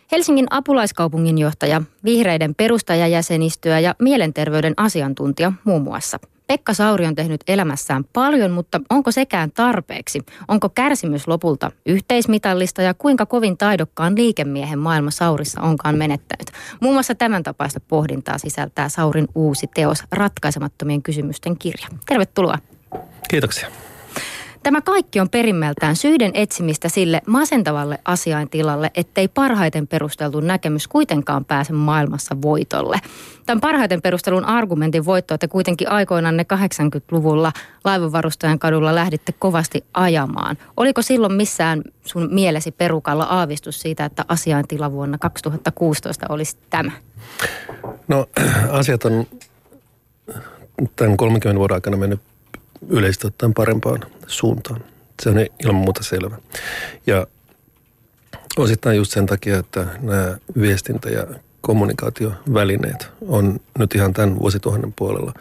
Helsingin apulaiskaupunginjohtaja, vihreiden perustajajäsenistöä ja mielenterveyden asiantuntija muun muassa. Pekka Sauri on tehnyt elämässään paljon, mutta onko sekään tarpeeksi? Onko kärsimys lopulta yhteismitallista ja kuinka kovin taidokkaan liikemiehen maailma Saurissa onkaan menettänyt? Muun muassa tämän tapaista pohdintaa sisältää Saurin uusi teos Ratkaisemattomien kysymysten kirja. Tervetuloa. Kiitoksia. Tämä kaikki on perimmältään syiden etsimistä sille masentavalle asiaintilalle, ettei parhaiten perusteltu näkemys kuitenkaan pääse maailmassa voitolle. Tämän parhaiten perustelun argumentin voittoa te kuitenkin aikoinanne 80-luvulla Laivanvarustajan kadulla lähditte kovasti ajamaan. Oliko silloin missään sun mielesi perukalla aavistus siitä, että asiaintila vuonna 2016 olisi tämä? No asiat on tämän 30 vuoden aikana mennyt yleisesti ottaen parempaan suuntaan. Se on ilman muuta selvä. Ja osittain just sen takia, että nämä viestintä- ja kommunikaatiovälineet on nyt ihan tämän vuosituhannen puolella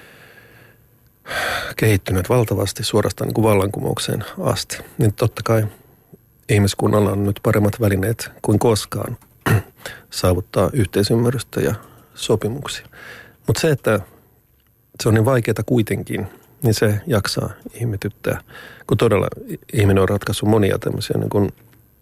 kehittyneet valtavasti suorastaan niin kuin vallankumoukseen asti. Niin totta kai ihmiskunnalla on nyt paremmat välineet kuin koskaan saavuttaa yhteisymmärrystä ja sopimuksia. Mutta se, että se on niin vaikeaa kuitenkin, niin se jaksaa ihmetyttää, kun todella ihminen on ratkaissut monia tämmöisiä niin kuin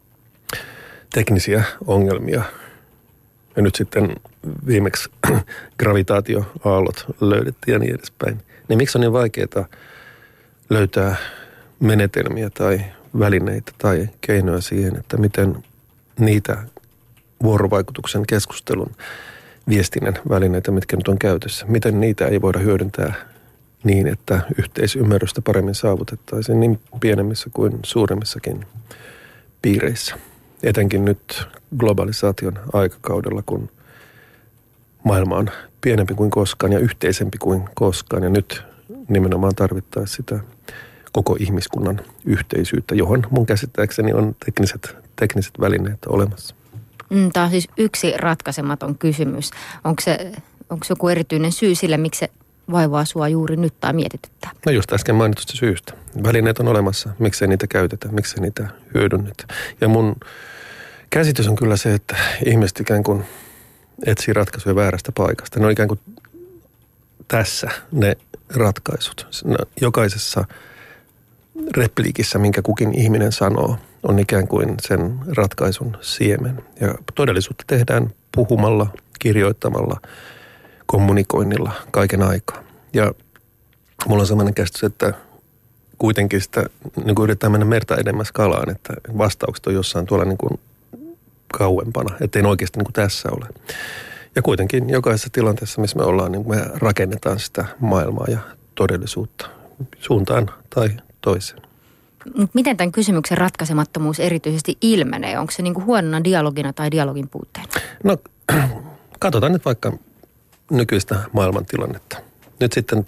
teknisiä ongelmia. Ja nyt sitten viimeksi gravitaatioaallot löydettiin ja niin edespäin. Niin miksi on niin vaikeaa löytää menetelmiä tai välineitä tai keinoja siihen, että miten niitä vuorovaikutuksen, keskustelun, viestinnän välineitä, mitkä nyt on käytössä, miten niitä ei voida hyödyntää niin, että yhteisymmärrystä paremmin saavutettaisiin niin pienemmissä kuin suuremmissakin piireissä. Etenkin nyt globalisaation aikakaudella, kun maailma on pienempi kuin koskaan ja yhteisempi kuin koskaan. Ja nyt nimenomaan tarvittaisiin sitä koko ihmiskunnan yhteisyyttä, johon mun käsittääkseni on tekniset välineet olemassa. Tämä on siis yksi ratkaisematon kysymys. Onko joku erityinen syy sille, miksi se vaivaa sua juuri nyt tai mietityttää? No just äsken mainitusta syystä. Välineet on olemassa, miksei niitä käytetä, miksei niitä hyödynnetä. Ja mun käsitys on kyllä se, että ihmiset ikään kuin etsii ratkaisuja väärästä paikasta. Ne on ikään kuin tässä ne ratkaisut. Jokaisessa repliikissä, minkä kukin ihminen sanoo, on ikään kuin sen ratkaisun siemen. Ja todellisuutta tehdään puhumalla, kirjoittamalla, kommunikoinnilla kaiken aikaa. Ja mulla on sellainen käsitys, että kuitenkin sitä niin kuin yritetään mennä merta edemmäs kalaan, että vastaukset on jossain tuolla niin kuin kauempana, ettei ne oikeasti niin kuin tässä ole. Ja kuitenkin jokaisessa tilanteessa, missä me ollaan, niin me rakennetaan sitä maailmaa ja todellisuutta suuntaan tai toiseen. Miten tämän kysymyksen ratkaisemattomuus erityisesti ilmenee? Onko se niin kuin huonona dialogina tai dialogin puutteena? No katsotaan nyt vaikka nykyistä maailmantilannetta. Nyt sitten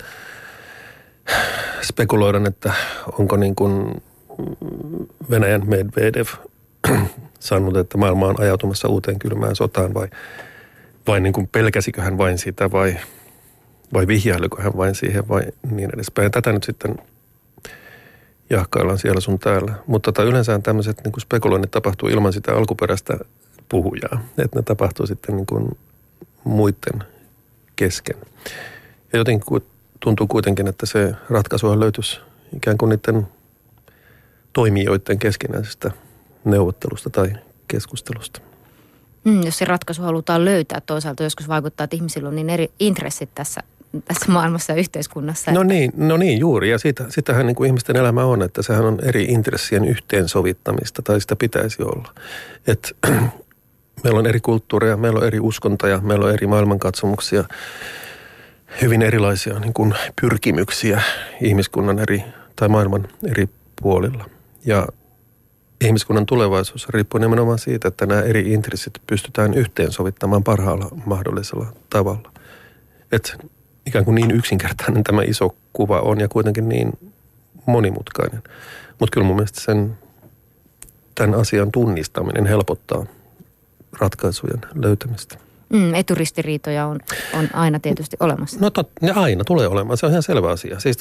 spekuloidaan, että onko niin kuin Venäjän Medvedev sanonut, että maailma on ajautumassa uuteen kylmään sotaan vai niin kuin pelkäsikö hän vain sitä vai vihjailiko hän vain siihen vai niin edespäin. Tätä nyt sitten jahkaillaan siellä sun täällä. Mutta yleensä tämmöiset niin kuin spekuloinnit tapahtuu ilman sitä alkuperäistä puhujaa. Että ne tapahtuu sitten niin kuin muiden kesken. Ja jotenkin tuntuu kuitenkin, että se ratkaisu löytyisi ikään kuin niiden toimijoiden keskinäisestä neuvottelusta tai keskustelusta. Jos se ratkaisu halutaan löytää, toisaalta joskus vaikuttaa, että ihmisillä on niin eri intressit tässä maailmassa ja yhteiskunnassa. No niin juuri. Ja sitähän niin kuin ihmisten elämä on, että sehän on eri intressien yhteensovittamista, tai sitä pitäisi olla. Että meillä on eri kulttuureja, meillä on eri uskontoja, meillä on eri maailmankatsomuksia, hyvin erilaisia niin kuin pyrkimyksiä ihmiskunnan tai maailman eri puolilla. Ja ihmiskunnan tulevaisuus riippuu nimenomaan siitä, että nämä eri intressit pystytään yhteensovittamaan parhaalla mahdollisella tavalla. Että ikään kuin niin yksinkertainen tämä iso kuva on ja kuitenkin niin monimutkainen. Mutta kyllä mun mielestä tämän asian tunnistaminen helpottaa ratkaisujen löytämistä. Eturistiriitoja on aina tietysti olemassa. No ne aina tulee olemaan, se on ihan selvä asia. Siis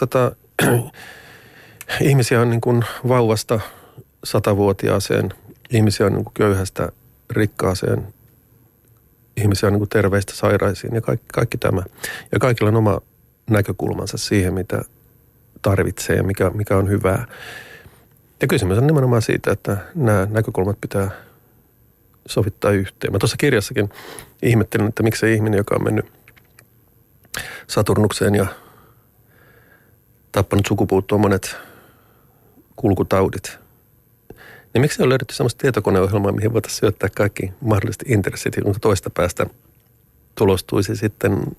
ihmisiä on niin kuin vauvasta 100-vuotiaaseen, ihmisiä on niin kuin köyhästä rikkaaseen, ihmisiä niin kuin terveistä sairaisiin ja kaikki tämä. Ja kaikilla on oma näkökulmansa siihen, mitä tarvitsee ja mikä on hyvää. Ja kysymys on nimenomaan siitä, että nämä näkökulmat pitää sovittaa yhteen. Mä tuossa kirjassakin ihmettelin, että miksei ihminen, joka on mennyt Saturnukseen ja tappanut sukupuuttoon monet kulkutaudit, niin miksi on löydetty sellaista tietokoneohjelmaa, mihin voitaisiin syöttää kaikki mahdolliset intressit, jonka toista päästä tulostuisi sitten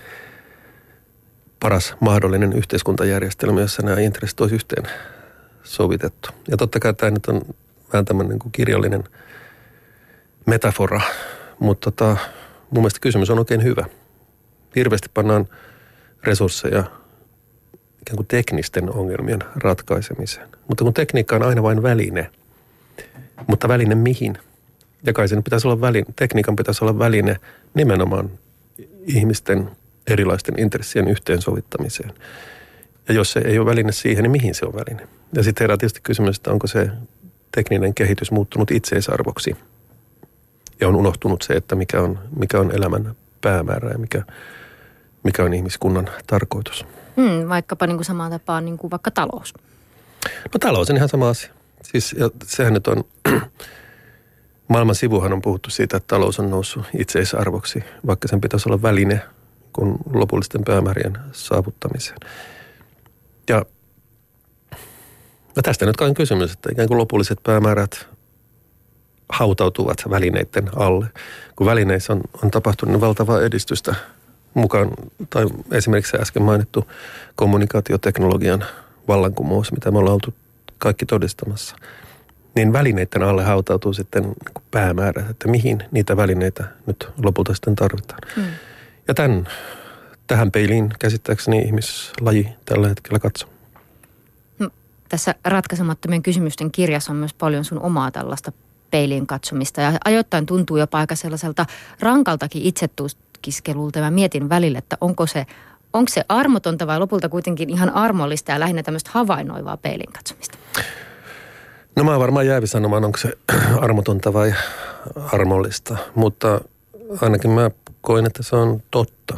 paras mahdollinen yhteiskuntajärjestelmä, jossa nämä intressit olisi yhteen sovitettu. Ja totta kai tämä nyt on vähän tämmöinen niin kuin kirjallinen metafora, mutta mun mielestä kysymys on oikein hyvä. Hirveästi pannaan resursseja ikään kuin teknisten ongelmien ratkaisemiseen. Mutta kun tekniikka on aina vain väline, mutta väline mihin? Ja kai sen pitäisi olla tekniikan pitäisi olla väline nimenomaan ihmisten erilaisten intressien yhteensovittamiseen. Ja jos se ei ole väline siihen, niin mihin se on väline? Ja sitten herää tietysti kysymys, että onko se tekninen kehitys muuttunut itseisarvoksi. Ja on unohtunut se, että mikä on elämän päämäärä ja mikä on ihmiskunnan tarkoitus. Vaikkapa niin kuin samaan tapaan niin kuin vaikka talous. No talous on ihan sama asia. Siis sehän nyt on, maailman sivuhan on puhuttu siitä, että talous on noussut itseisarvoksi, vaikka sen pitäisi olla väline kun lopullisten päämäärien saavuttamiseen. Ja tästä nyt on kysymys, että ikään kuin lopulliset päämäärät hautautuvat välineiden alle. Kun välineissä on tapahtunut niin valtavaa edistystä mukaan, tai esimerkiksi se äsken mainittu kommunikaatioteknologian vallankumous, mitä me ollaan oltu kaikki todistamassa, niin välineiden alle hautautuu sitten päämäärä, että mihin niitä välineitä nyt lopulta sitten tarvitaan. Ja tähän peiliin käsittääkseni ihmislaji tällä hetkellä katsoo. Tässä ratkaisemattomien kysymysten kirjassa on myös paljon sun omaa tällaista peiliin katsomista ja ajoittain tuntuu jopa aika sellaiselta rankaltakin itsetutkiskelulta. Mä mietin välillä, että onko se armotonta vai lopulta kuitenkin ihan armollista ja lähinnä tämmöistä havainnoivaa peiliin katsomista? No mä oon varmaan jäävi sanomaan, onko se armotonta vai armollista, mutta ainakin mä koen, että se on totta.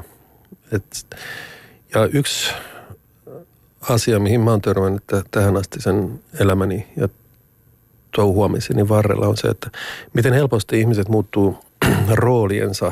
Ja yksi asia, mihin mä oon törmännyt tähän asti sen elämäni ja touhuamiseni varrella on se, että miten helposti ihmiset muuttuu rooliensa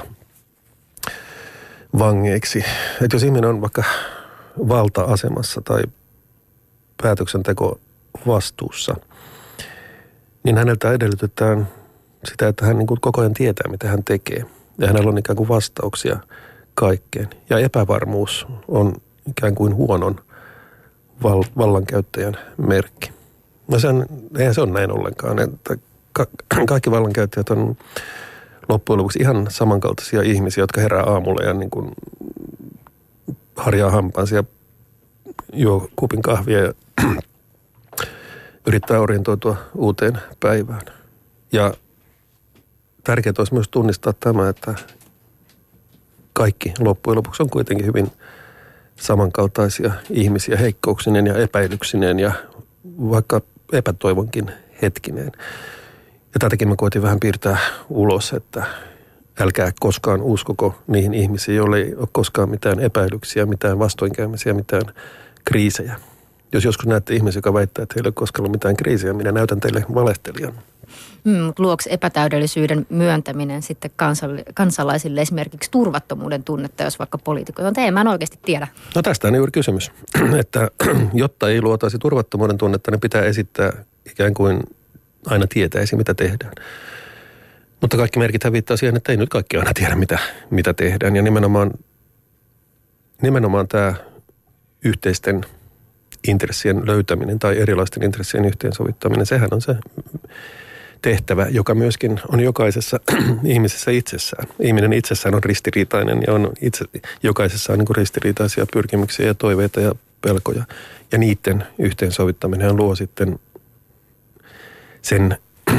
vangeiksi. Että jos ihminen on vaikka valta-asemassa tai päätöksenteko vastuussa, niin häneltä edellytetään sitä, että hän niin kuin koko ajan tietää, mitä hän tekee. Ja hänellä on ikään kuin vastauksia kaikkeen. Ja epävarmuus on ikään kuin huonon vallankäyttäjän merkki. No eihän se ole näin ollenkaan, että kaikki vallankäyttäjät on loppujen lopuksi ihan samankaltaisia ihmisiä, jotka herää aamulla ja niin kuin harjaa hampaansa ja juo kupin kahvia ja yrittää orientoitua uuteen päivään. Ja tärkeää olisi myös tunnistaa tämä, että kaikki loppujen lopuksi on kuitenkin hyvin samankaltaisia ihmisiä heikkouksineen ja epäilyksineen ja vaikka epätoivonkin hetkineen. Ja tätäkin mä koitin vähän piirtää ulos, että älkää koskaan uskoko niihin ihmisiin, joille ei ole koskaan mitään epäilyksiä, mitään vastoinkäymisiä, mitään kriisejä. Jos joskus näette ihmisiä, joka väittää, että heillä ei ole koskaan ollut mitään kriisiä, minä näytän teille valehtelijan. Mutta luoksi epätäydellisyyden myöntäminen sitten kansalaisille esimerkiksi turvattomuuden tunnetta, jos vaikka poliitikot on, mä en oikeasti tiedä. No tästä on juuri kysymys, että jotta ei luotaisi turvattomuuden tunnetta, niin pitää esittää ikään kuin aina tietäisi, mitä tehdään. Mutta kaikki merkithän viittaa siihen, että ei nyt kaikki aina tiedä, mitä tehdään. Ja nimenomaan tämä yhteisten intressien löytäminen tai erilaisten intressien yhteensovittaminen, sehän on se tehtävä, joka myöskin on jokaisessa ihmisessä itsessään. Ihminen itsessään on ristiriitainen ja jokaisessa on niin kuin ristiriitaisia pyrkimyksiä ja toiveita ja pelkoja. Ja niiden yhteensovittaminen luo sitten sen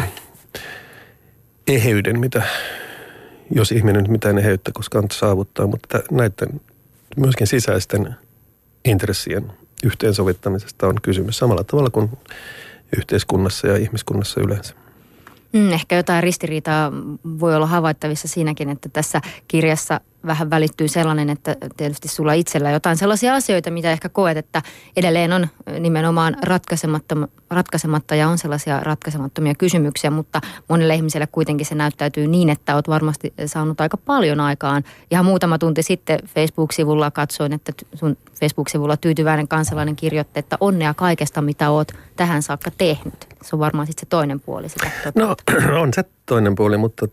eheyden, mitä, jos ihminen nyt mitään eheyttä koskaan saavuttaa, mutta näiden myöskin sisäisten intressien yhteensovittamisesta on kysymys samalla tavalla kuin yhteiskunnassa ja ihmiskunnassa yleensä. Ehkä jotain ristiriitaa voi olla havaittavissa siinäkin, että tässä kirjassa vähän välittyy sellainen, että tietysti sulla itsellä jotain sellaisia asioita, mitä ehkä koet, että edelleen on nimenomaan ratkaisematta ja on sellaisia ratkaisemattomia kysymyksiä, mutta monelle ihmiselle kuitenkin se näyttäytyy niin, että olet varmasti saanut aika paljon aikaan. Ihan muutama tunti sitten Facebook-sivulla katsoin, että sun Facebook-sivulla tyytyväinen kansalainen kirjoitti, että onnea kaikesta, mitä oot tähän saakka tehnyt. Se on varmaan sitten se toinen puoli sitä. No on se toinen puoli, mutta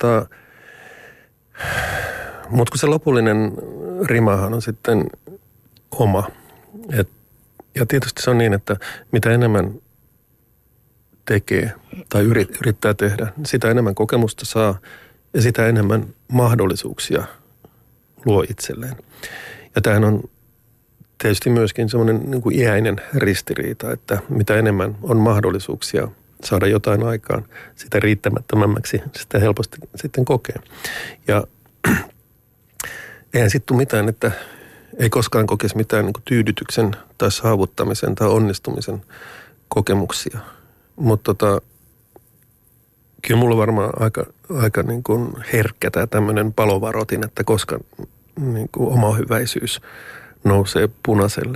kun se lopullinen rimahan on sitten oma. Ja tietysti se on niin, että mitä enemmän tekee tai yrittää tehdä, sitä enemmän kokemusta saa ja sitä enemmän mahdollisuuksia luo itselleen. Ja tämähän on tietysti myöskin semmoinen niin kuin iäinen ristiriita, että mitä enemmän on mahdollisuuksia saada jotain aikaan, sitä riittämättömämmäksi sitä helposti sitten kokee. Ja eihän sitten tule mitään, että ei koskaan kokisi mitään niin kuin tyydytyksen tai saavuttamisen tai onnistumisen kokemuksia. Mutta kyllä mulla on varmaan aika niin kuin herkkä tämä tämmöinen palovarotin, että koska niin kuin oma hyväisyys nousee punaiselle.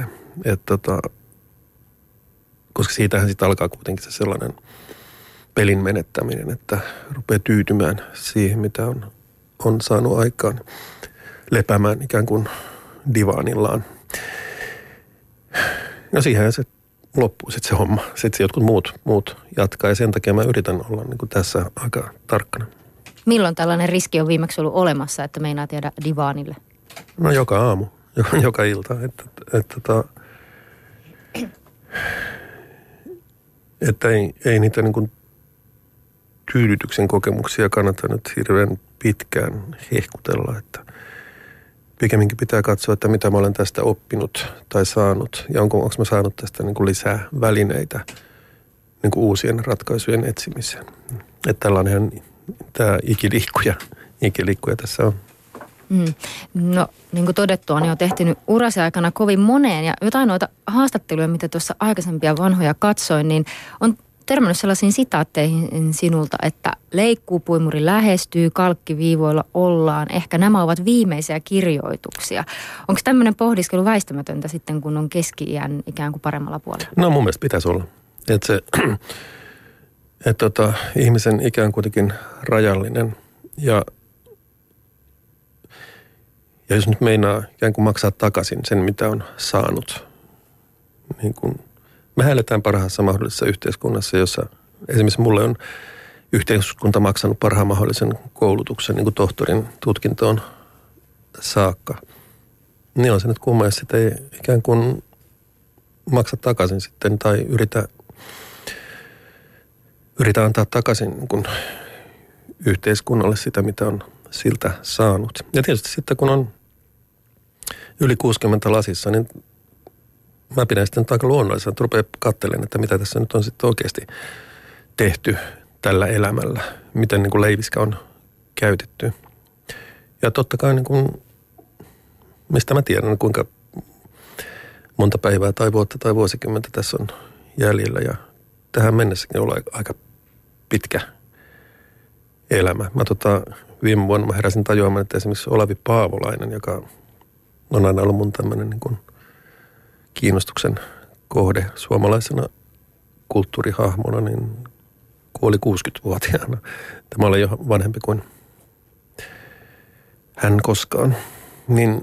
Koska siitähän sitten alkaa kuitenkin se sellainen pelin menettäminen, että rupeaa tyytymään siihen, mitä on saanut aikaan, lepäämään ikään kuin divaanillaan. No siihen se loppuu sitten se homma. Sitten jotkut muut jatkaa ja sen takia mä yritän olla niin kuin tässä aika tarkkana. Milloin tällainen riski on viimeksi ollut olemassa, että meinaa tiedä divaanille? No joka aamu, joka ilta. Että ei niitä niin kuin tyydytyksen kokemuksia kannata nyt hirveän pitkään hehkutella, että pikemminkin pitää katsoa, että mitä mä olen tästä oppinut tai saanut ja onko mä saanut tästä niin kuin lisää välineitä niin kuin uusien ratkaisujen etsimiseen. Että tällainenhan tämä ikiliikkuja tässä on. No niin kuin todettua, niin on tehty urasi aikana kovin moneen ja jotain noita haastatteluja, mitä tuossa aikaisempia vanhoja katsoin, niin on törmännyt sellaisiin sitaatteihin sinulta, että leikkuupuimuri lähestyy, kalkkiviivoilla ollaan. Ehkä nämä ovat viimeisiä kirjoituksia. Onko tämmöinen pohdiskelu väistämätöntä sitten, kun on keski-iän ikään kuin paremmalla puolella? No mun mielestä pitäisi olla. Että ihmisen ikä on kuitenkin rajallinen ja jos nyt meinaa ikään kuin maksaa takaisin sen, mitä on saanut, niin kuin me eletään parhaassa mahdollisessa yhteiskunnassa, jossa esimerkiksi mulle on yhteiskunta maksanut parhaan mahdollisen koulutuksen niin kuin tohtorin tutkintoon saakka. Niin on se nyt kumma, jos sitä ei ikään kuin maksa takaisin sitten tai yritä antaa takaisin niin kuin yhteiskunnalle sitä, mitä on siltä saanut. Ja tietysti sitten kun on yli 60 lasissa, niin mä pidän sitten aika luonnollisena, että rupeaa katselemaan, että mitä tässä nyt on sitten oikeasti tehty tällä elämällä. Miten niin kuin leiviskä on käytetty. Ja totta kai niin kuin, mistä mä tiedän, kuinka monta päivää tai vuotta tai vuosikymmentä tässä on jäljellä. Ja tähän mennessäkin on aika pitkä elämä. Viime vuonna mä heräsin tajuamaan, että esimerkiksi Olavi Paavolainen, joka on aina ollut mun tämmöinen niin kuin kiinnostuksen kohde suomalaisena kulttuurihahmona, niin kuoli 60-vuotiaana. Tämä oli jo vanhempi kuin hän koskaan. Niin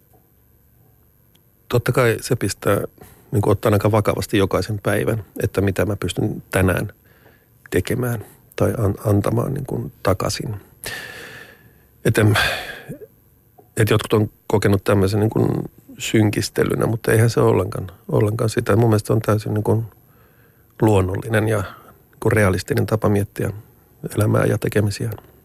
totta kai se pistää niin kuin ottaa aika vakavasti jokaisen päivän, että mitä mä pystyn tänään tekemään tai antamaan niin kuin takaisin. Että jotkut on kokenut tämmöisen niin kuin synkistelynä, mutta eihän se ole ollenkaan sitä. Mun mielestä on täysin niin kuin luonnollinen ja niin kuin realistinen tapa miettiä elämää ja tekemisiä.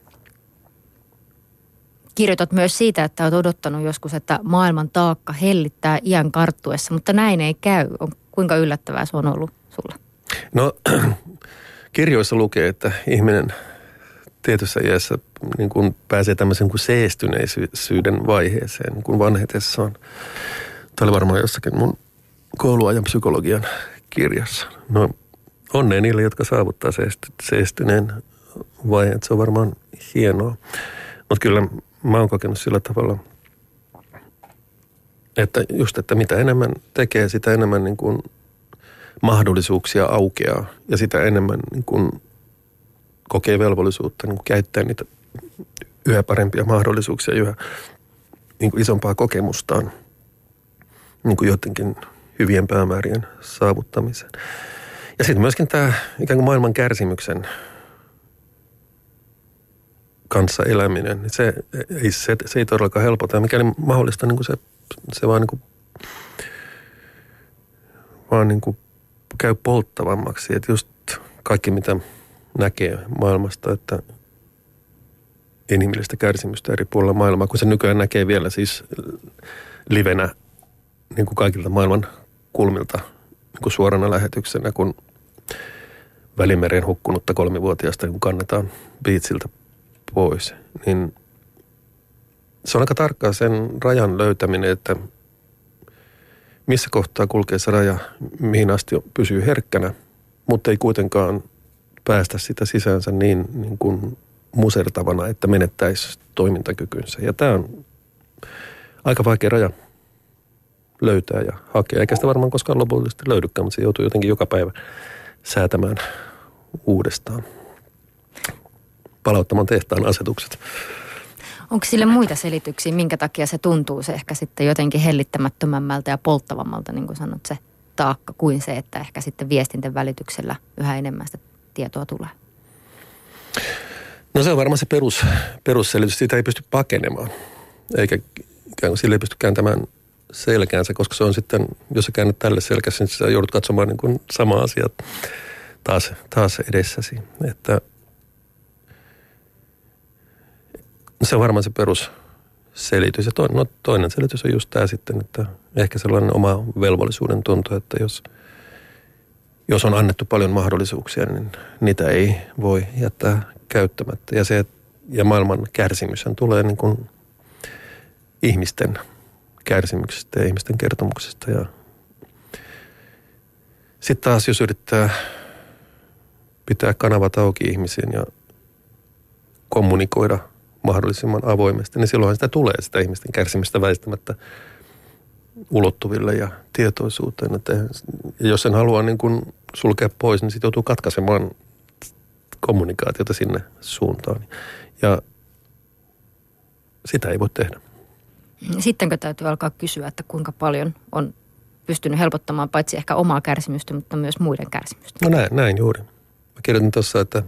Kirjoitat myös siitä, että olet odottanut joskus, että maailman taakka hellittää iän karttuessa, mutta näin ei käy. Kuinka yllättävää se on ollut sulle? No kirjoissa lukee, että ihminen tietyssä iässä niin kuin pääsee tämmöisen kuin seestyneisyyden vaiheeseen niin kuin vanhetessaan. Tämä oli varmaan jossakin mun kouluajan psykologian kirjassa. No onnea niille, jotka saavuttaa seestyneen vaiheet. Se on varmaan hienoa. Mutta kyllä mä oon kokenut sillä tavalla, että just, että mitä enemmän tekee, sitä enemmän niin kuin mahdollisuuksia aukeaa ja sitä enemmän niin kuin kokee velvollisuutta niin kuin käyttää niitä yhä parempia mahdollisuuksia, yhä niin kuin isompaa kokemustaan niin kuin jotenkin hyvien päämäärien saavuttamiseen. Ja sitten myöskin tämä ikään kuin maailman kärsimyksen kanssa eläminen, niin se ei todellakaan helpota. Ja mikäli mahdollista, niin kuin se vaan niin kuin käy polttavammaksi. Että just kaikki, mitä näkee maailmasta, että inhimillistä kärsimystä eri puolilla maailmaa, kun se nykyään näkee vielä siis livenä niin kuin kaikilta maailman kulmilta niin kuin suorana lähetyksenä, kun Välimeren hukkunutta 3-vuotiaasta niin kannetaan biitsiltä pois, niin se on aika tarkkaa sen rajan löytäminen, että missä kohtaa kulkee se raja, mihin asti pysyy herkkänä, mutta ei kuitenkaan päästä sitä sisäänsä niin kuin musertavana, että menettäisi toimintakykynsä. Ja tämä on aika vaikea raja löytää ja hakea, eikä sitä varmaan koskaan lopullisesti löydykään, mutta se joutuu jotenkin joka päivä säätämään uudestaan, palauttamaan tehtaan asetukset. Onko sille muita selityksiä, minkä takia se tuntuu se ehkä sitten jotenkin hellittämättömämmältä ja polttavammalta, niin kuin sanot, se taakka, kuin se, että ehkä sitten viestinten välityksellä yhä enemmän sitä tietoa tulee? No se on varmaan se perusselitys. Siitä ei pysty pakenemaan, eikä ikään kuin sille ei pysty kääntämään selkäänsä, koska se on sitten, jos sä käännät tälle selkässä, niin sä joudut katsomaan niin kuin sama asia taas edessäsi. Että se on varmaan se perusselitys. Ja toinen selitys on just tämä sitten, että ehkä sellainen oma velvollisuuden tunto, että jos on annettu paljon mahdollisuuksia, niin niitä ei voi jättää käyttämättä. Ja maailman kärsimyshän tulee niin kuin ihmisten kärsimyksestä ja ihmisten kertomuksesta. Ja sitten taas, jos yrittää pitää kanavat auki ihmisiin ja kommunikoida mahdollisimman avoimesti, niin silloinhan sitä tulee sitä ihmisten kärsimystä väistämättä ulottuville ja tietoisuuteen. Ja jos sen haluaa niin kuin sulkea pois, niin sitten joutuu katkaisemaan kommunikaatiota sinne suuntaan. Ja sitä ei voi tehdä. Sittenkö täytyy alkaa kysyä, että kuinka paljon on pystynyt helpottamaan paitsi ehkä omaa kärsimystä, mutta myös muiden kärsimystä? No näin juuri. Mä kirjoitin tuossa, että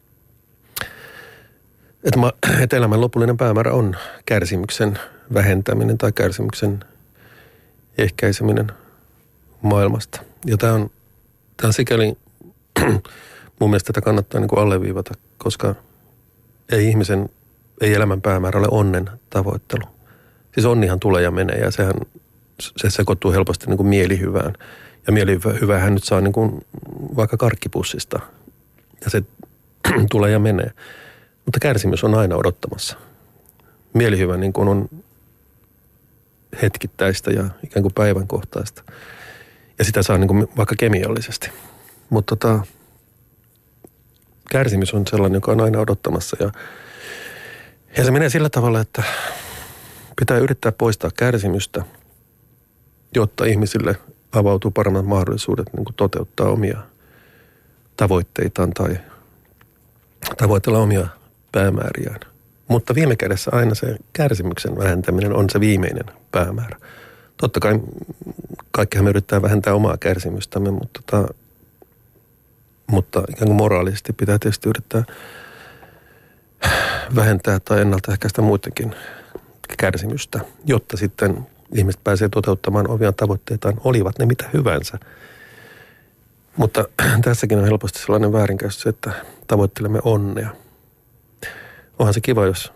elämän lopullinen päämäärä on kärsimyksen vähentäminen tai kärsimyksen ehkäiseminen maailmasta. Ja tämä on sikäli, mun mielestä tätä kannattaa niin kuin alleviivata, koska ei elämän päämäärä ole onnen tavoittelu. Siis onnihan tulee ja menee ja se sekoittuu helposti niin kuin mielihyvään. Ja mielihyvähän nyt saa niin kuin vaikka karkkipussista ja se tulee ja menee. Mutta kärsimys on aina odottamassa. Mielihyvä niin kuin on hetkittäistä ja ikään kuin päivänkohtaista. Ja sitä saa niin kuin vaikka kemiallisesti. Mutta kärsimys on sellainen, joka on aina odottamassa. Ja se menee sillä tavalla, että pitää yrittää poistaa kärsimystä, jotta ihmisille avautuu paremmat mahdollisuudet niin kuin toteuttaa omia tavoitteitaan tai tavoitella omia päämääriään. Mutta viime kädessä aina se kärsimyksen vähentäminen on se viimeinen päämäärä. Totta kai kaikkihan me yrittää vähentää omaa kärsimystämme, mutta ikään kuin moraalisesti pitää tietysti yrittää vähentää tai ennaltaehkäistä muidenkin kärsimystä, jotta sitten ihmiset pääsee toteuttamaan omia tavoitteitaan, olivat ne mitä hyvänsä. Mutta tässäkin on helposti sellainen väärinkäsitys, että tavoittelemme onnea. Onhan se kiva, jos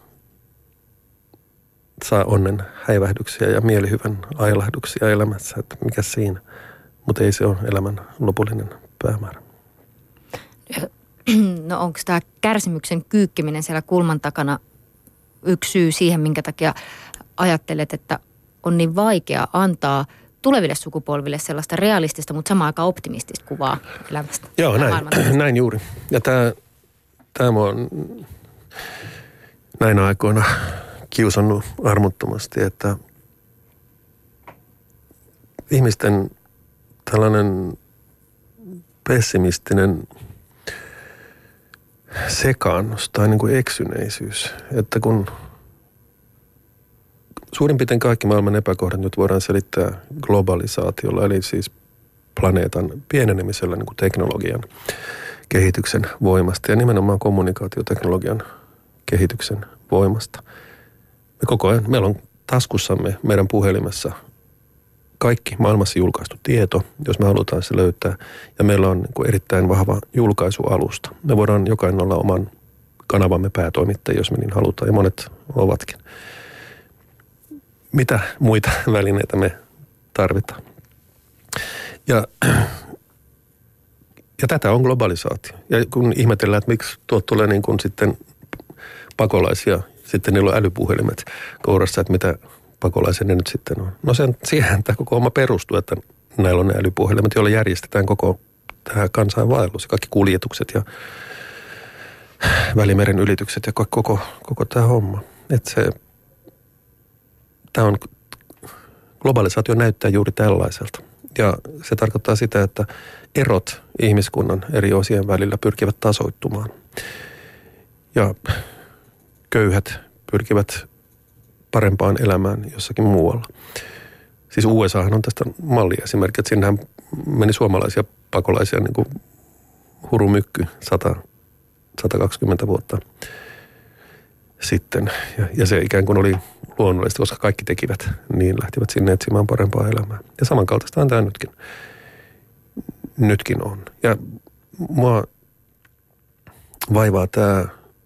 saa onnen häivähdyksiä ja mielihyvän ailahduksia elämässä, että mikä siinä. Mutta ei se ole elämän lopullinen päämäärä. No onko tämä kärsimyksen kyykkiminen siellä kulman takana yksi syy siihen, minkä takia ajattelet, että on niin vaikea antaa tuleville sukupolville sellaista realistista, mutta samaan aikaan optimistista kuvaa elämästä? Joo, näin juuri. Ja Tämä on näinä aikoina kiusannut armottomasti, että ihmisten tällainen pessimistinen sekaannus tai niin kuin eksyneisyys, että kun suurin piirtein kaikki maailman epäkohdat nyt voidaan selittää globalisaatiolla, eli siis planeetan pienenemisellä niin kuin teknologian kehityksen voimasta ja nimenomaan kommunikaatioteknologian kehityksen voimasta. Me koko ajan, meillä on taskussamme meidän puhelimessa kaikki maailmassa julkaistu tieto, jos me halutaan se löytää. Ja meillä on niin kuin erittäin vahva julkaisualusta. Me voidaan jokainen olla oman kanavamme päätoimittaja, jos me niin halutaan, ja monet ovatkin. Mitä muita välineitä me tarvitaan? Ja tätä on globalisaatio. Ja kun ihmetellään, että miksi tuot tulee niin kuin sitten pakolaisia, sitten niillä on älypuhelimet kourassa, että mitä pakolaisia ne nyt sitten on. No siihen tämä koko oma perustuu, että näillä on ne älypuhelimet, joilla järjestetään koko tämä kansainvaellus ja kaikki kuljetukset ja Välimeren ylitykset ja koko tämä homma. Että tämä on, globalisaatio näyttää juuri tällaiselta. Ja se tarkoittaa sitä, että erot ihmiskunnan eri osien välillä pyrkivät tasoittumaan. Ja köyhät pyrkivät parempaan elämään jossakin muualla. Siis USAhan on tästä mallia esimerkiksi, että sinnehän meni suomalaisia pakolaisia niin kuin hurumykky 120 vuotta sitten. Ja se ikään kuin oli luonnollista, koska kaikki tekivät, niin lähtivät sinne etsimään parempaa elämää. Ja samankaltaista tämä nytkin on. Ja mua vaivaa tämä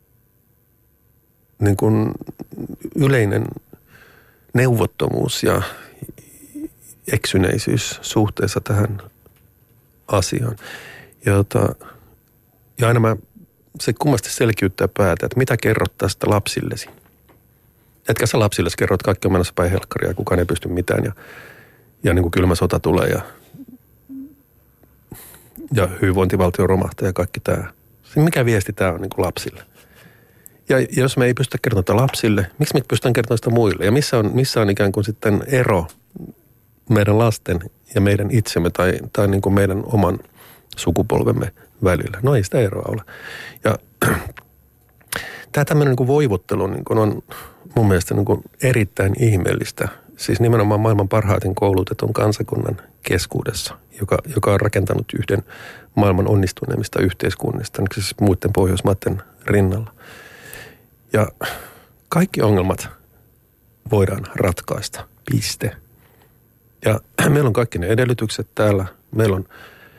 niin kuin yleinen neuvottomuus ja eksyneisyys suhteessa tähän asiaan. Ja aina se kummasti selkiyttää päätä, että mitä kerrot tästä lapsillesi. Etkä sä lapsillesi kerrot, että kaikki on menossa päin helkkaria ja kukaan ei pysty mitään ja niin kuin kylmä sota tulee ja hyvinvointivaltio romahtaa ja kaikki tämä. Mikä viesti tämä on niin kuin lapsille? Ja jos me ei pystytä kertomaan lapsille, miksi me pystytään kertomaan sitä muille? Ja missä on ikään kuin sitten ero meidän lasten ja meidän itsemme tai niin kuin meidän oman sukupolvemme välillä? No ei sitä eroa ole. Ja tämä tämmöinen niin kuin voivottelu niin kuin on mun mielestä niin kuin erittäin ihmeellistä. Siis nimenomaan maailman parhaiten koulutetun kansakunnan keskuudessa, joka on rakentanut yhden maailman onnistuneimmista yhteiskunnista, siis muiden Pohjoismaiden rinnalla. Ja kaikki ongelmat voidaan ratkaista, piste. Ja meillä on kaikki ne edellytykset täällä. Meillä on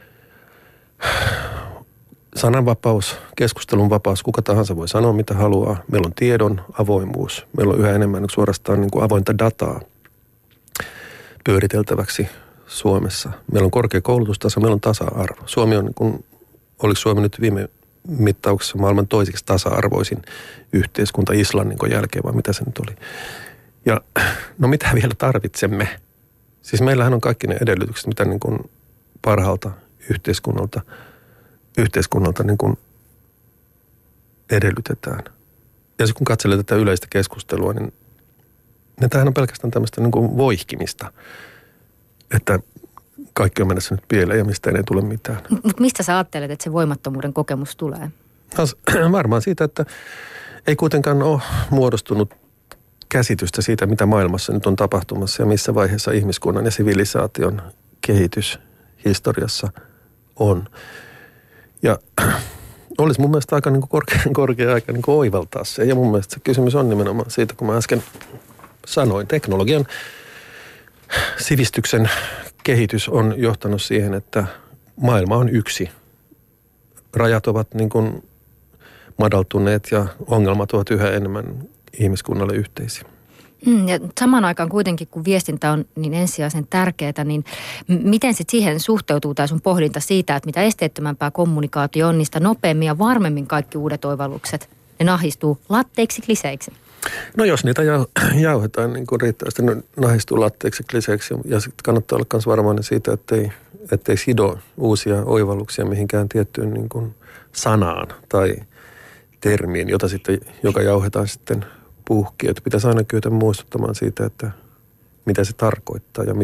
sananvapaus, keskustelun vapaus, kuka tahansa voi sanoa mitä haluaa. Meillä on tiedon avoimuus. Meillä on yhä enemmän suorastaan niin kuin avointa dataa pyöriteltäväksi Suomessa. Meillä on korkea koulutustaso, meillä on tasa-arvo. Suomi on, niin kuin, oliko Suomi nyt viime mittauksessa maailman toiseksi tasa-arvoisin yhteiskunta Islannin jälkeen, vai mitä se nyt oli. Ja no mitä vielä tarvitsemme? Siis meillähän on kaikki ne edellytykset, mitä niin kuin parhaalta yhteiskunnalta niin kuin edellytetään. Ja kun katselee tätä yleistä keskustelua, niin tämähän on pelkästään tämmöistä niin kuin voihkimista, että kaikki on mennessä nyt pieleen ja mistä ei tule mitään. Mutta mistä sä ajattelet, että se voimattomuuden kokemus tulee? Varmaan siitä, että ei kuitenkaan ole muodostunut käsitystä siitä, mitä maailmassa nyt on tapahtumassa ja missä vaiheessa ihmiskunnan ja sivilisaation kehitys historiassa on. Ja olisi mun mielestä aika niin kuin korkea aika niin kuin oivaltaa se. Ja mun mielestä se kysymys on nimenomaan siitä, kun mä äsken sanoin, teknologian sivistyksen kehitys on johtanut siihen, että maailma on yksi. Rajat ovat niin kuin madaltuneet ja ongelmat ovat yhä enemmän ihmiskunnalle yhteisiä. Ja samaan aikaan kuitenkin, kun viestintä on niin ensisijaisen tärkeää, niin miten sitten siihen suhteutuu tämä sun pohdinta siitä, että mitä esteettömämpää kommunikaatio on, niin sitä nopeammin ja varmemmin kaikki uudet oivallukset, ne nahistuu latteiksi, kliseiksi? No jos niitä jauhetaan niin kuin riittävästi, ne nahistuu latteiksi, kliseiksi ja sitten kannattaa olla myös varmainen siitä, ettei sido uusia oivalluksia mihinkään tiettyyn niin kuin sanaan tai termiin, joka jauhetaan sitten puhki. Että pitäisi aina kyetä muistuttamaan siitä, että mitä se tarkoittaa ja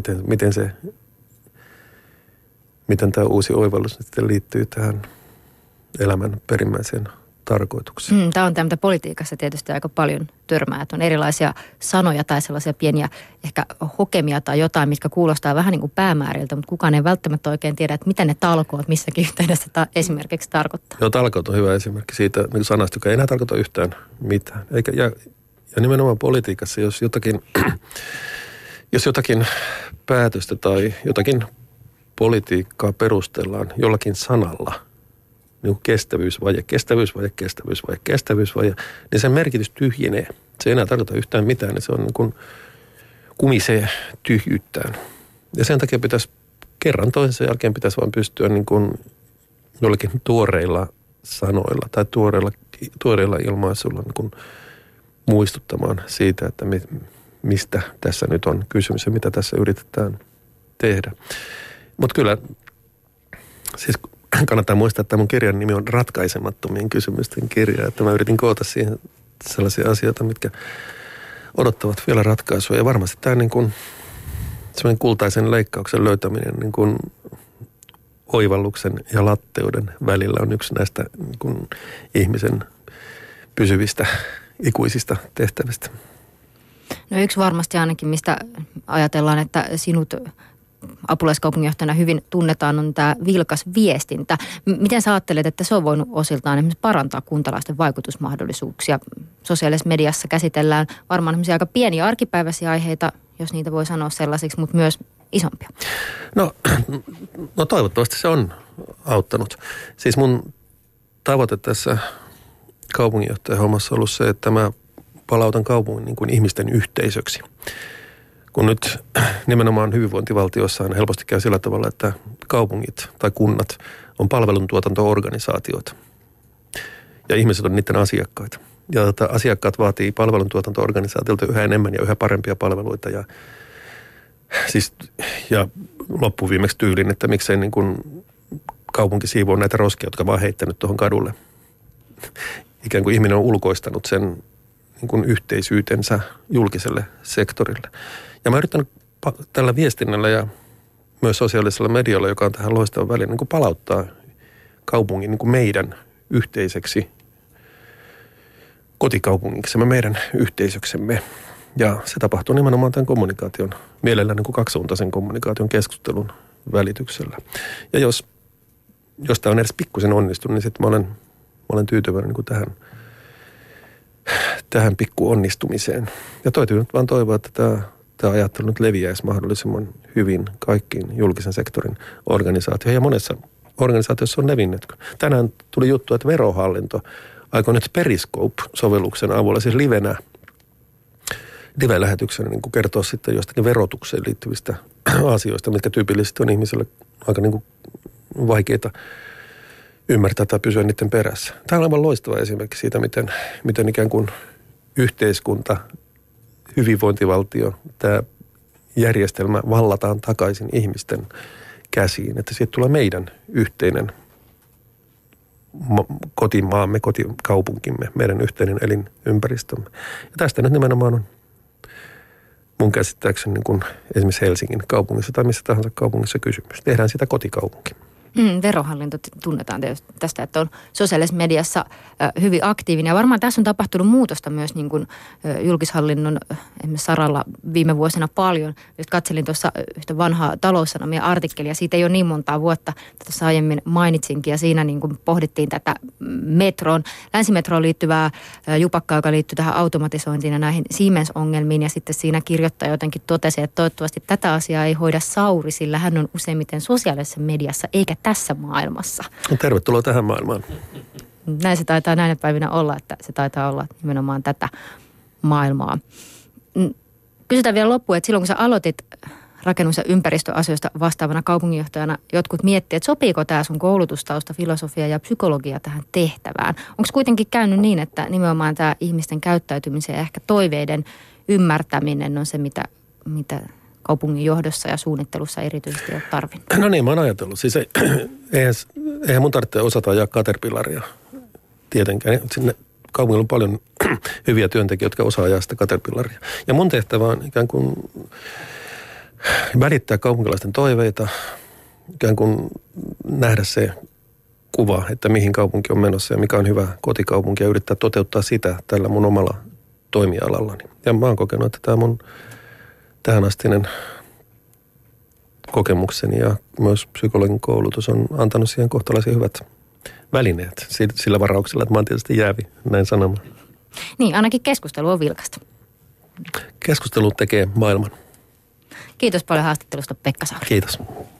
miten tämä uusi oivallus sitten liittyy tähän elämän perimmäiseen tarkoitukseen. Tämä on tämä politiikassa tietysti aika paljon törmää, että on erilaisia sanoja tai sellaisia pieniä ehkä hokemia tai jotain, mitkä kuulostaa vähän niin kuin päämääriltä, mutta kukaan ei välttämättä oikein tiedä, että mitä ne talkoot missäkin yhteydessä esimerkiksi tarkoittaa. Joo, talkoot on hyvä esimerkki siitä niin sanasta, joka ei enää tarkoita yhtään mitään. Ja nimenomaan politiikassa, jos jotakin päätöstä tai jotakin politiikkaa perustellaan jollakin sanalla, niin kuin kestävyysvaje, niin sen merkitys tyhjenee. Se ei enää tarkoita yhtään mitään, niin se on niin kuin kumisee tyhjyyttään. Ja sen takia pitäisi kerran toisensa jälkeen pitäisi vaan pystyä niin kuin jollakin tuoreilla sanoilla tai tuoreilla ilmaisuilla niin kuin muistuttamaan siitä, että mistä tässä nyt on kysymys ja mitä tässä yritetään tehdä. Mutta kyllä, siis kannattaa muistaa, että mun kirjan nimi on Ratkaisemattomien kysymysten kirja. Että mä yritin koota siihen sellaisia asioita, mitkä odottavat vielä ratkaisua. Ja varmasti tämä niin kuin semmoinen kultaisen leikkauksen löytäminen niin kuin oivalluksen ja latteuden välillä on yksi näistä niin kuin ihmisen pysyvistä, ikuisista tehtävistä. No yksi varmasti ainakin, mistä ajatellaan, että sinut apulaiskaupunginjohtajana hyvin tunnetaan, on tämä vilkas viestintä. Miten sä ajattelet, että se on voinut osiltaan esimerkiksi parantaa kuntalaisten vaikutusmahdollisuuksia? Sosiaalisessa mediassa käsitellään varmaan aika pieniä arkipäiväisiä aiheita, jos niitä voi sanoa sellaisiksi, mutta myös isompia. No toivottavasti se on auttanut. Siis mun tavoite tässä kaupunginjohtajahommassa on ollut se, että mä palautan kaupungin niin kuin ihmisten yhteisöksi. Kun nyt nimenomaan hyvinvointivaltiossa on helposti käy sillä tavalla, että kaupungit tai kunnat on palveluntuotanto-organisaatioita. Ja ihmiset on niiden asiakkaita. Ja asiakkaat vaatii palveluntuotanto-organisaatiolta yhä enemmän ja yhä parempia palveluita. Ja loppuviimeksi tyylin, että miksei niin kuin kaupunki siivoo näitä roskia, jotka vaan heittänyt tuohon kadulle. Ikään kuin ihminen on ulkoistanut sen niin kuin yhteisyytensä julkiselle sektorille. Ja mä yritän tällä viestinnällä ja myös sosiaalisella medialla, joka on tähän loistava väliin, niin kuin palauttaa kaupungin niin kuin meidän yhteiseksi kotikaupungiksemme, meidän yhteisöksemme. Ja se tapahtuu nimenomaan tämän kommunikaation, mielellään niin kuin kaksisuuntaisen kommunikaation keskustelun välityksellä. Ja jos tämä on edes pikkusen onnistunut, niin sitten mä olen tyytyväinen niin kuin tähän pikku onnistumiseen. Ja täytyy nyt vaan toivoa, että tämä ajattelu nyt leviäisi mahdollisimman hyvin kaikkiin julkisen sektorin organisaatioihin. Ja monessa organisaatiossa on levinnyt. Tänään tuli juttu, että Verohallinto aikoo nyt Periscope-sovelluksen avulla, siis live-lähetyksenä niin kuin kertoa sitten jostakin verotukseen liittyvistä asioista, mitkä tyypillisesti on ihmisille aika niin kuin vaikeita ymmärtää tai pysyä niiden perässä. Tämä on aivan loistava esimerkki siitä, miten ikään kuin yhteiskunta, hyvinvointivaltio, tämä järjestelmä vallataan takaisin ihmisten käsiin. Että siitä tulee meidän yhteinen kotimaamme, kotikaupunkimme, meidän yhteinen elinympäristömme. Ja tästä nyt nimenomaan on mun käsittääkseni niin kuin esimerkiksi Helsingin kaupungissa tai missä tahansa kaupungissa kysymys. Tehdään sitä kotikaupunki. Verohallinto tunnetaan tästä, että on sosiaalisessa mediassa hyvin aktiivinen. Ja varmaan tässä on tapahtunut muutosta myös niin kuin julkishallinnon esimerkiksi saralla viime vuosina paljon. Just katselin tuossa yhtä vanhaa taloussanomien artikkelia. Siitä ei ole niin montaa vuotta, tuossa aiemmin mainitsinkin. Ja siinä niin kuin pohdittiin tätä länsimetroon liittyvää jupakkaa, joka liittyy tähän automatisointiin ja näihin Siemens-ongelmiin. Ja sitten siinä kirjoittaja jotenkin totesi, että toivottavasti tätä asiaa ei hoida Sauri, sillä hän on useimmiten sosiaalisessa mediassa eikä tässä maailmassa. Tervetuloa tähän maailmaan. Näin se taitaa näinä päivinä olla, että se taitaa olla nimenomaan tätä maailmaa. Kysytään vielä loppuun, että silloin kun sä aloitit rakennus- ja ympäristöasioista vastaavana kaupunginjohtajana, jotkut miettii, että sopiiko tämä sun koulutustausta, filosofia ja psykologia tähän tehtävään. Onko kuitenkin käynyt niin, että nimenomaan tämä ihmisten käyttäytymisen ja ehkä toiveiden ymmärtäminen on se, mitä kaupungin johdossa ja suunnittelussa erityisesti ole tarvinnut? No niin, mä oon ajatellut. Siis eihän mun tarvitse osata ajaa Caterpillaria tietenkään. Sinne kaupungilla on paljon hyviä työntekijöitä, jotka osaa ajaa sitä Caterpillaria. Ja mun tehtävä on ikään kuin välittää kaupunkilaisten toiveita, ikään kuin nähdä se kuva, että mihin kaupunki on menossa ja mikä on hyvä kotikaupunki ja yrittää toteuttaa sitä tällä mun omalla toimialallani. Ja mä oon kokenut, että tämä mun tähänastinen kokemukseni ja myös psykologin koulutus on antanut siihen kohtalaisen hyvät välineet sillä varauksella, että mä oon tietysti jäävi näin sanomaan. Niin, ainakin keskustelu on vilkasta. Keskustelu tekee maailman. Kiitos paljon haastattelusta, Pekka Sauri. Kiitos.